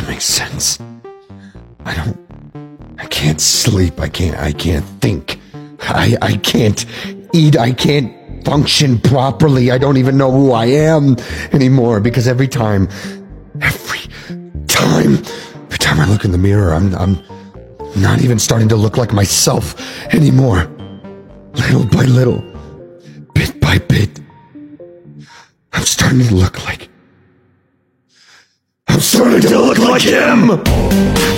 doesn't make sense. I can't sleep. I can't think. I can't eat. I can't function properly. I don't even know who I am anymore because every time I look in the mirror, I'm not even starting to look like myself anymore. Little by little, bit by bit, I'm starting to look like him.